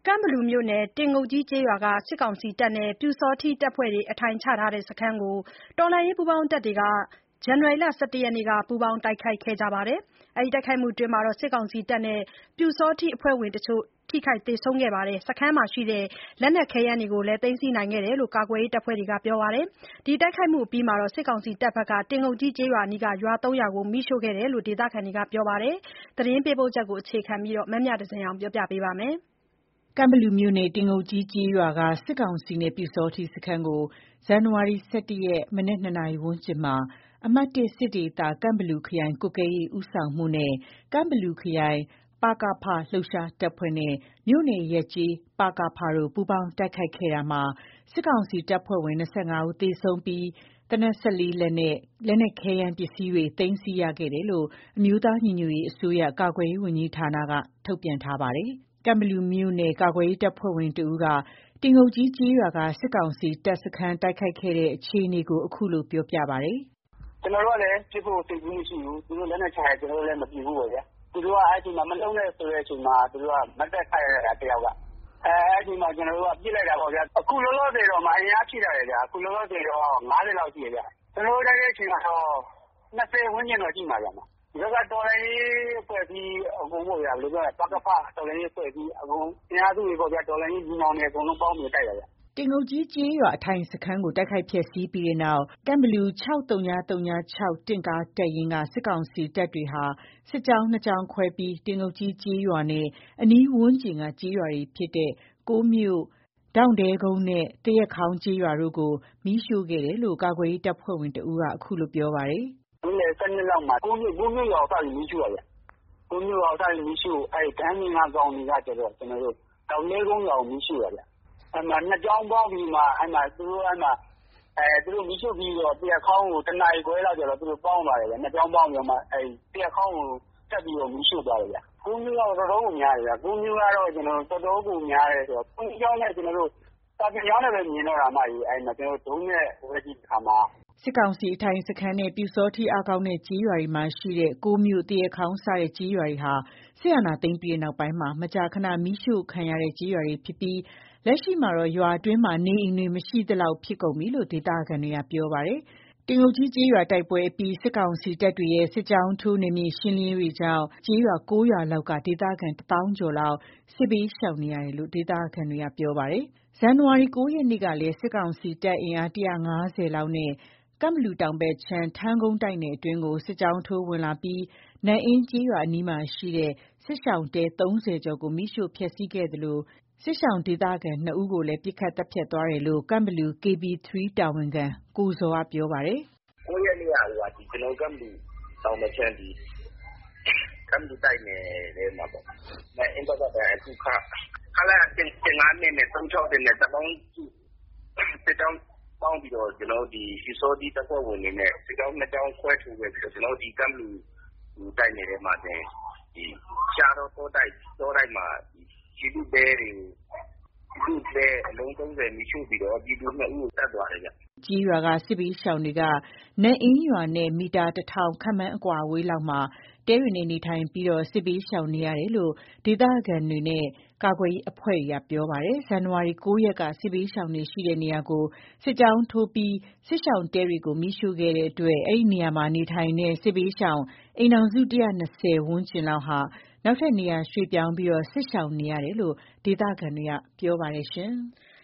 ကန့်ဘလူမြို့နယ် တင်ငုတ်ကြီးကျေးရွာက စစ်ကောင်စီတပ်နဲ့ ပျူစောထီးတပ်ဖွဲ့တွေ အထိုင်ချထားတဲ့စခန်းကို တော်လှန်ရေးပူးပေါင်းတပ်တွေက ဇန်နဝါရီလ 11 ရက်နေ့က ပူးပေါင်းတိုက်ခိုက်ခဲ့ကြပါတယ်။ တိုက်ခိုက်မှုအတွင်း စစ်ကောင်စီတပ်နဲ့ ပျူစောထီးအဖွဲ့ဝင်တချို့ ထိခိုက်သေဆုံးခဲ့ပြီး စခန်းမှာရှိတဲ့ လက်နက်ခဲယမ်းတွေကို သိမ်းဆည်းနိုင်ခဲ့တယ်လို့ ကာကွယ်ရေးတပ်ဖွဲ့တွေက ပြောပါတယ်။ တိုက်ခိုက်မှုအပြီး စစ်ကောင်စီတပ်က တင်ငုတ်ကြီးကျေးရွာအနီးက ရွာ 3 ရွာကို မီးရှို့ခဲ့တယ်လို့ ဒေသခံတွေက ပြောပါတယ်။ သတင်းပေးပို့ချက်ကို အခြေခံပြီး မမြသဇင်အောင်က ပြောပြပါမယ်။ကန့်ဘလူမြို့နယ် တင်ငုတ်ကြီးကျေးရွာက စစ်ကောင်စီနဲ့ ပျူစောထီးစခန်းကို ဇန်နဝါရီ 11 ရက် မနက် 2 နာရီဝန်းကျင်မှာ အမှတ် စစ်ဒေသ ကန့်ဘလူခရိုင်ကွပ်ကဲရေးဦးဆောင်မှုနဲ့ ကန့်ဘလူခရိုင် ပကဖ လှုပ်ရှားတပ်ဖွဲ့နဲ့ မြို့နယ်ရပ်ကျေး ပကဖတို့ ပူးပေါင်းတိုက်ခိုက်ခဲ့ရာမှာ စစ်ကောင်စီတပ်ဖွဲ့ဝင် 25 ဦး သေဆုံးပြီး သေနတ် 14 လက်နဲ့ လက်နက်ခဲယမ်းပစ္စည်းတွေ သိမ်းဆည်းရခဲ့တယ်လို့ အမျိုးသားညီညွတ်ရေးအစိုးရ ကာကွယ်ရေးဝန်ကြီးဌာနက ထုတ်ပြန်ထားပါတယ်။ ကန့်ဘလူမြို့နယ် ကာကွယ်ရေးတပ်ဖွဲ့ဝင်တဦးက တင်ငုတ်ကြီးကျေးရွာက စစ်ကောင်စီတပ်စခန်းတိုက်ခိုက်ခဲ့တဲ့ အခြေအနေကို အခုလိုပြောပြပါတယ်။ "ကျွန်တော်တို့ကလည်းပစ်ဖို့စိတ်ကူးမရှိဘူး။ သူတို့လက်နက်ချရင်ကျွန်တော်တို့လည်းမပစ်ဘူးပေါ့ဗျာ။ သူတို့ကအဲ့အချိန်မှာမလှုပ်နဲ့ဆိုတဲ့အချိန်မှာသူတို့ကမတ်တက်ခိုက်လိုက်တာတယောက်ကအဲ့အချိန်မှာကျွန်တော်တို့ကပစ်လိုက်တာပေါ့ဗျာ။ အခုလောလောဆယ်တော့အင်အားဖြည့်ထားတယ်ဗျာ။ အခုလောလောဆယ်တော့50လောက်ရှိတယ်ဗျ။ ကျွန်တော်တို့တိုက်တဲ့အချိန်ကတော့20ဝန်းကျင်တော့ရှိမှာဗျ။ ဒီဘက်ကတော်လှန်ရေးအဖွဲ့အစည်းအကုန်ပေါ့ဗျာ။ ဘယ်လိုပြောရမလဲ ပကဖတော်လှန်ရေးအဖွဲ့အစည်းအကုန်အင်အားစုတွေပေါ့ဗျာ။ တော်လှန်ရေးညီနောင်တွေအကုန်လုံးပေါင်းပြီးတိုက်တာဗျ။ " တင်ငုတ်ကြီးကျေးရွာအထိုင်စခန်းကို တိုက်ခိုက်ဖျက်ဆီးပြီးတဲ့နောက် ကန့်ဘလူ 6၀၀၆ တင့်ကားတပ်ရင်းက စစ်ကောင်စီတပ်တွေဟာ စစ်ကြောင်း 2 ကြောင်းခွဲပြီး တင်ငုတ်ကြီးကျေးရွာနဲ့ အနီးဝန်းကျင်က ကျေးရွာတွေဖြစ်တဲ့ ကိုးမြို့၊ ဒေါင့်တဲကုန်းနဲ့ သရက်ခေါင်းကျေးရွာတို့ကို မီးရှို့ခဲ့တယ်လို့ ကာကွယ်ရေးတပ်ဖွဲ့ဝင်တဦးက အခုလိုပြောပါတယ်။ "နေ့လယ်12လောက်မှာကိုးမြို့ရွာကိုစပြီးမီးရှို့တာဗျ။ ကိုးမြို့ရွာကိုစပြီးမီးရှို့အဲ့ဒန်းပြင်ကကောင်တွေကကျတော့ကျွန်တော်တို့ဒေါင့်တဲကုန်းရွာကိုမီးရှို့တာဗျ။ အဲ့မှာ2ကြောင်းပေါင်းပြီးမှအဲ့မှာသူတို့မီးရှို့ပြီးတော့သရက်ခေါင်းကို1နာရီခွဲလောက်ကျတော့သူတို့ပေါင်းသွားတယ်ဗျ။ 2ကြောင်းပေါင်းပြီးတော့မှအဲ့သရက်ခေါင်းကိုဆက်ပြီးတော့မီးရှို့သွားတယ်ဗျ။ ကိုးမြို့ကတော်တော်ကိုများတယ်ဗျ။ ကိုးမြို့ကတော့ကျွန်တော်တို့တော်တော်ကိုများတယ်ဆိုတော့ဘုန်းကြီးကျောင်းနဲ့ကျွန်တော်တို့စာသင်ကျောင်းနဲ့ပဲမြင်တော့တာအမကြီးအဲ့မှာကျွန်တော်တို့ဒုံးနဲ့ဝဲကြည့်တဲ့အခါမှာစစ်ကောင်စီအထိုင်စခန်းနဲ့ ပျူစောထီးအားကောင်းတဲ့ကျေးရွာတွေမှာရှိတဲ့ ကိုးမြို့၊ သရက်ခေါင်းစတဲ့ကျေးရွာတွေဟာ စစ်အာဏာသိမ်းပြီးနောက်ပိုင်း မကြာခဏ မီးရှို့ခံရတဲ့ကျေးရွာတွေဖြစ်ပြီး လက်ရှိမှာတော့ ရွာအတွင်းမှာ နေအိမ်တွေမရှိသလောက်ဖြစ်ကုန်ပြီလို့ ဒေသခံတွေက ပြောပါတယ်။ တင်ငုတ်ကြီးကျေးရွာတိုက်ပွဲအပြီး စစ်ကောင်စီတပ်တွေရဲ့ စစ်ကြောင်းထိုးနယ်မြေရှင်းလင်းရေးတွေကြောင့် ကျေးရွာ 9 ရွာလောက်က ဒေသခံ 1 သောင်းကျော်လောက် စစ်ဘေးရှောင်နေရတယ်လို့ ဒေသခံတွေက ပြောပါတယ်။ ဇန်နဝါရီ 9 ရက်နေ့ကလည်း စစ်ကောင်စီတပ်အင်အား 150 လောက်နဲ့ ကန့်ဘလူတောင်ဘက်ခြမ်း ထန်းကုန်းတိုက်နယ်အတွင်းကို စစ်ကြောင်းထိုးဝင်လာပြီး နန့်အင်းကျေးရွာအနီးမှာရှိတဲ့ စစ်ရှောင်တဲ 30 ကျော်ကို မီးရှို့ဖျက်ဆီးခဲ့သလို စစ်ရှောင်ဒေသခံ 2 ဦးကိုလည်း ပစ်ခတ်သတ်ဖြတ်သွားတယ်လို့ ကန့်ဘလူ KB 3 တာဝန်ခံ ကိုဇော်က ပြောပါတယ်။ "9 ရက်နေ့ကကျွန်တော်တို့ကန့်ဘလူတောင်ဘက်ခြမ်းကန့်ဘလူတိုက်နယ်ထဲမှာပေါ့နန့်အင်းဘက်ကအခုခလရ152နဲ့361နဲ့တပ်ပေါင်းစုစစ်ကြောင်းပေါင်းပြီးတော့ကျွန်တော်တို့ဒီပျူစောထီးတပ်ဖွဲ့ဝင်တွေနဲ့စစ်ကြောင်း 2 ကြောင်းခွဲထိုးခဲ့ပြီးတော့ကျွန်တော်တို့ဒီကန့်ဘလူတိုက်နယ်ထဲမှာဒီရှားတောတောတိုက်မှာပြည်သူ့တဲအလုံး 30 မီးရှို့ပြီးတော့ပြည်သူ 2 ဦးကိုသတ်သွားတယ်ဗျ။" ကျေးရွာက စစ်ဘေးရှောင်တွေက နန့်အင်းရွာနဲ့ မီတာ ၁,၀၀၀ ခန့်မှန်းအကွာအဝေးလောက်မှာ တဲတွေနဲ့နေထိုင်ပြီး စစ်ဘေးရှောင်နေရတယ်လို့ ဒေသခံတွေနဲ့ ကာကွယ်ရေးအဖွဲ့တွေက ပြောပါတယ်။ ဇန်နဝါရီ 9 ရက်က စစ်ဘေးရှောင်တွေရှိတဲ့နေရာကို စစ်ကြောင်းထိုးပြီး စစ်ရှောင်တဲတွေကို မီးရှို့ခဲ့တဲ့အတွက် အဲဒီနေရာမှာနေထိုင်တဲ့ စစ်ဘေးရှောင် အိမ်ထောင်စု 120 ဝန်းကျင်လောက်ဟာ နောက်ထပ်နေရာရွှေ့ပြောင်းပြီး စစ်ရှောင်နေရတယ်လို့ ဒေသခံတွေက ပြောပါတယ်။